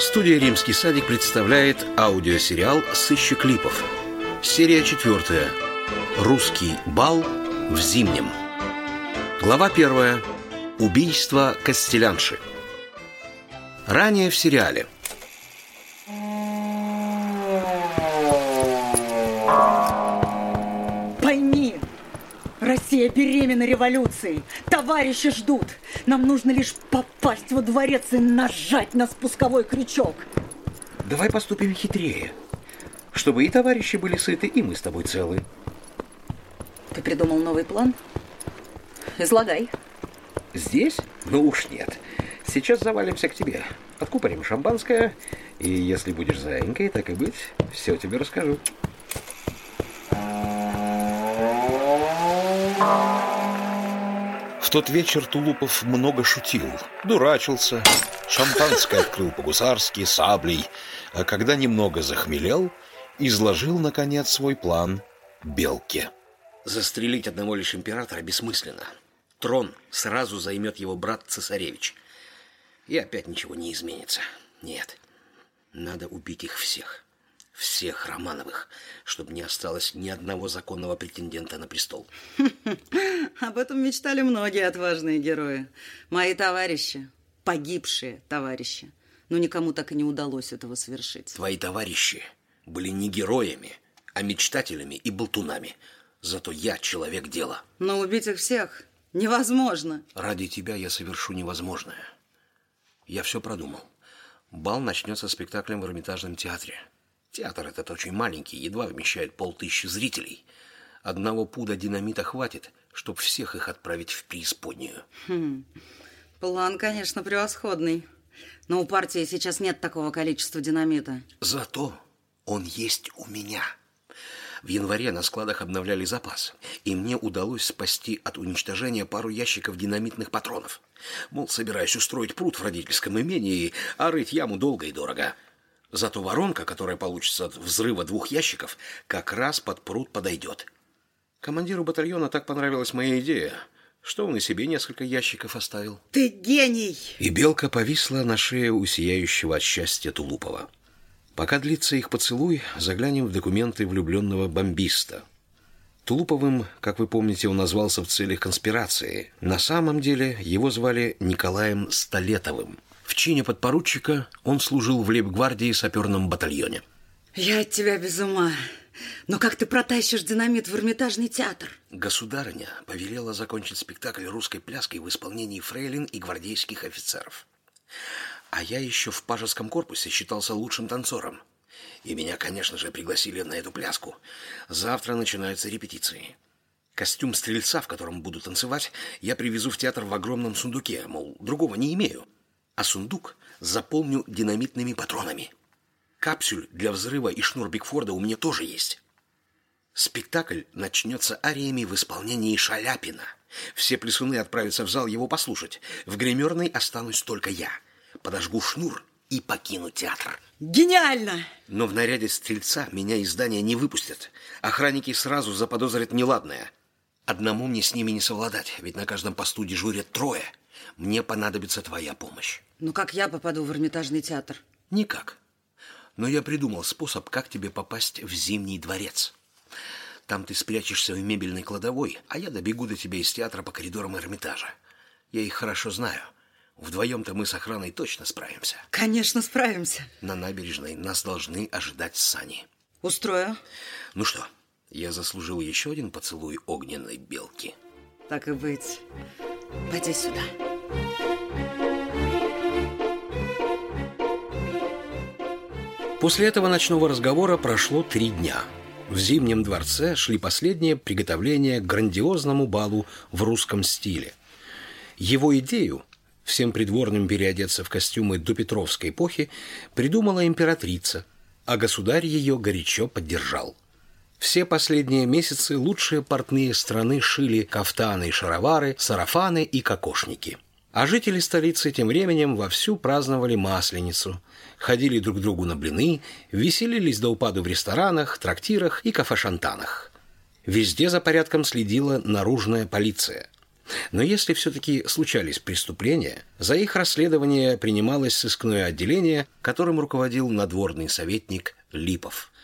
Студия «Римский садик» представляет аудиосериал «Сыщик Липов». Серия 4. «Русский бал в Зимнем». Глава 1. Убийство Костелянши. Ранее в сериале. Пойми, Россия беременна революцией. Товарищи ждут. Нам нужно лишь попасть во дворец и нажать на спусковой крючок. Давай поступим хитрее, чтобы и товарищи были сыты, и мы с тобой целы. Ты придумал новый план? Излагай. Здесь? Ну уж нет. Сейчас завалимся к тебе. Откупорим шампанское, и если будешь заинькой, так и быть, все тебе расскажу. В тот вечер Тулупов много шутил, дурачился, шампанское открыл по-гусарски, саблей, а когда немного захмелел, изложил, наконец, свой план Белке. Застрелить одного лишь императора бессмысленно. Трон сразу займет его брат цесаревич. И опять ничего не изменится. Нет, надо убить их всех. Всех Романовых, чтобы не осталось ни одного законного претендента на престол. Об этом мечтали многие отважные герои. Мои товарищи, погибшие товарищи. Но никому так и не удалось этого совершить. Твои товарищи были не героями, а мечтателями и болтунами. Зато я человек дела. Но убить их всех невозможно. Ради тебя я совершу невозможное. Я все продумал. Бал начнется спектаклем в Эрмитажном театре. Театр этот очень маленький, едва вмещает 500 зрителей. Одного пуда динамита хватит, чтобы всех их отправить в преисподнюю. План, конечно, превосходный. Но у партии сейчас нет такого количества динамита. Зато он есть у меня. В январе на складах обновляли запас, и мне удалось спасти от уничтожения пару ящиков динамитных патронов. Мол, собираюсь устроить пруд в родительском имении, а рыть яму долго и дорого. Зато воронка, которая получится от взрыва 2 ящиков, как раз под пруд подойдет. Командиру батальона так понравилась моя идея, что он и себе несколько ящиков оставил. Ты гений! И Белка повисла на шее у сияющего от счастья Тулупова. Пока длится их поцелуй, заглянем в документы влюбленного бомбиста. Тулуповым, как вы помните, он назвался в целях конспирации. На самом деле его звали Николаем Столетовым. В чине подпоручика он служил в лейб-гвардии саперном батальоне. Я от тебя без ума. Но как ты протащишь динамит в Эрмитажный театр? Государыня повелела закончить спектакль русской пляской в исполнении фрейлин и гвардейских офицеров. А я еще в пажеском корпусе считался лучшим танцором. И меня, конечно же, пригласили на эту пляску. Завтра начинаются репетиции. Костюм стрельца, в котором буду танцевать, я привезу в театр в огромном сундуке, мол, другого не имею. А сундук заполню динамитными патронами. Капсюль для взрыва и шнур Бигфорда у меня тоже есть. Спектакль начнется ариями в исполнении Шаляпина. Все плясуны отправятся в зал его послушать. В гримерной останусь только я. Подожгу шнур и покину театр. Гениально! Но в наряде стрельца меня из здания не выпустят. Охранники сразу заподозрят неладное. Одному мне с ними не совладать, ведь на каждом посту дежурят 3. Мне понадобится твоя помощь. Ну как я попаду в Эрмитажный театр? Никак. Но я придумал способ, как тебе попасть в Зимний дворец. Там ты спрячешься в мебельной кладовой, а я добегу до тебя из театра по коридорам Эрмитажа. Я их хорошо знаю. Вдвоем-то мы с охраной точно справимся. Конечно, справимся. На набережной нас должны ожидать сани. Устрою. Ну что, я заслужил еще один поцелуй огненной белки. Так и быть. Пойди сюда. После этого ночного разговора прошло 3 дня. В Зимнем дворце шли последние приготовления к грандиозному балу в русском стиле. Его идею всем придворным переодеться в костюмы допетровской эпохи придумала императрица, а государь ее горячо поддержал. Все последние месяцы лучшие портные страны шили кафтаны и шаровары, сарафаны и кокошники. А жители столицы тем временем вовсю праздновали Масленицу, ходили друг к другу на блины, веселились до упаду в ресторанах, трактирах и кафе-шантанах. Везде за порядком следила наружная полиция. Но если все-таки случались преступления, за их расследование принималось сыскное отделение, которым руководил надворный советник Липов.